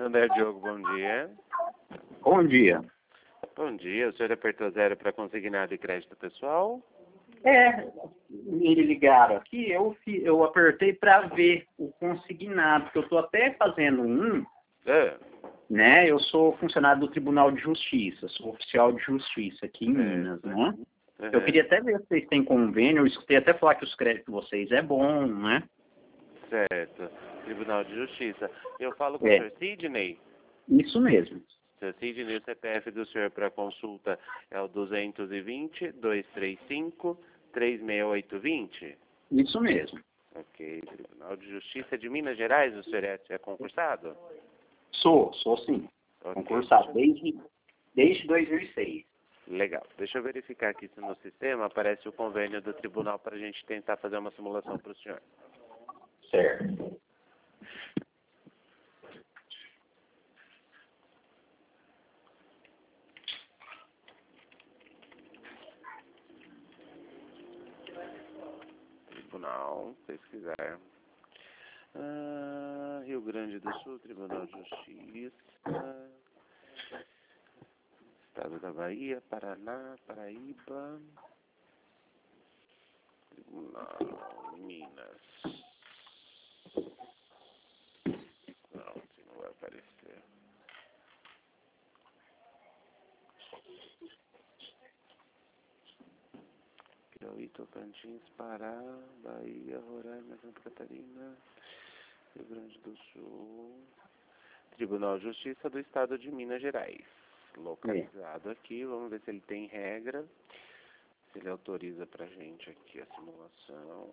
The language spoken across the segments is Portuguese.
Santander, Diogo, bom dia. Bom dia. Bom dia, o senhor apertou 0 para consignado e crédito pessoal? Me ligaram aqui, eu apertei para ver o consignado, porque eu estou até fazendo né? Eu sou funcionário do Tribunal de Justiça, sou oficial de justiça aqui em Minas, né? Eu queria até ver se vocês têm convênio, eu escutei até falar que os créditos de vocês é bom, né? Certo, Tribunal de Justiça. Eu falo com o senhor Sidney? Isso mesmo. Senhor Sidney, o CPF do senhor para consulta é o 220-235-36820? Isso mesmo. Ok, Tribunal de Justiça de Minas Gerais, o senhor é concursado? Sou sim. Okay. Concursado desde 2006. Legal. Deixa eu verificar aqui se no sistema aparece o convênio do tribunal para a gente tentar fazer uma simulação para o senhor. Certo. Tribunal, pesquisar. Rio Grande do Sul, Tribunal de Justiça. Estado da Bahia, Paraná, Paraíba. Tribunal, Minas. Não, assim não vai aparecer. Piauí, Tocantins, Pará, Bahia, Roraima, Santa Catarina, Rio Grande do Sul. Tribunal de Justiça do Estado de Minas Gerais. Localizado aqui, vamos ver se ele tem regra, se ele autoriza pra gente aqui a simulação.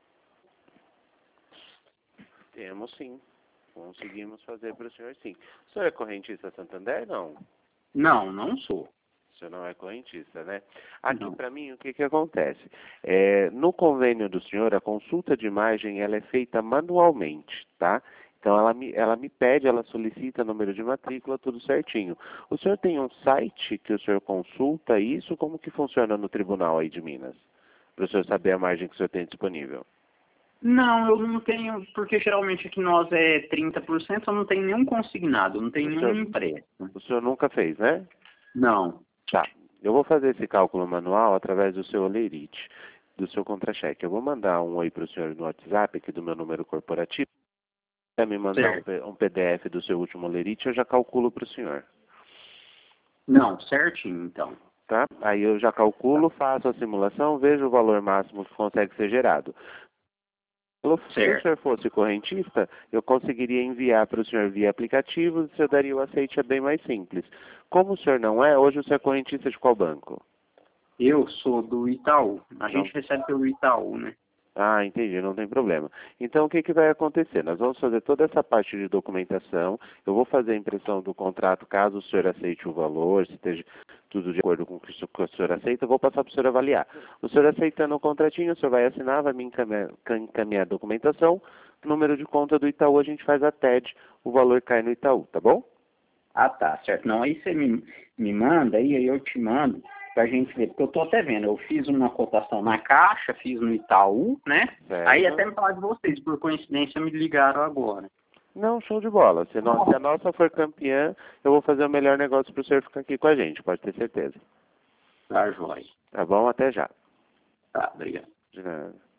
Temos sim, conseguimos fazer para o senhor sim. O senhor é correntista Santander, não? Não sou. O senhor não é correntista, né? Aqui Não. para mim o que acontece? No convênio do senhor, a consulta de imagem ela é feita manualmente, tá? Então ela me pede, ela solicita número de matrícula, tudo certinho. O senhor tem um site que o senhor consulta isso? Como que funciona no tribunal aí de Minas? Para o senhor saber a margem que o senhor tem disponível. Não, eu não tenho, porque geralmente aqui nós é 30%, eu não tenho nenhum consignado, não tenho nenhum empréstimo. O senhor nunca fez, né? Não. Tá. Eu vou fazer esse cálculo manual através do seu Olerite, do seu contra-cheque. Eu vou mandar um oi para o senhor no WhatsApp, aqui do meu número corporativo. Se me mandar um PDF do seu último Olerite, eu já calculo para o senhor. Não, certinho, então. Tá? Aí eu já calculo, faço a simulação, vejo o valor máximo que consegue ser gerado. Se o senhor fosse correntista, eu conseguiria enviar para o senhor via aplicativo, e o senhor daria o aceite, é bem mais simples. Como o senhor não é, hoje o senhor é correntista de qual banco? Eu sou do Itaú. A gente recebe pelo Itaú, né? Ah, entendi, não tem problema. Então, o que vai acontecer? Nós vamos fazer toda essa parte de documentação, eu vou fazer a impressão do contrato, caso o senhor aceite o valor, se esteja tudo de acordo com o que o senhor aceita, eu vou passar para o senhor avaliar. O senhor aceitando o contratinho, o senhor vai assinar, vai me encaminhar a documentação, número de conta do Itaú, a gente faz a TED, o valor cai no Itaú, tá bom? Ah, tá, certo. Não, aí você me manda, aí eu te mando, pra gente ver, porque eu tô até vendo, eu fiz uma cotação na Caixa, fiz no Itaú, né? Certo. Aí até me falar de vocês, por coincidência me ligaram agora. Não, show de bola. Se a nossa for campeã, eu vou fazer o melhor negócio para o senhor ficar aqui com a gente, pode ter certeza. Tá, joia. Tá bom? Até já. Tá, obrigado. De nada.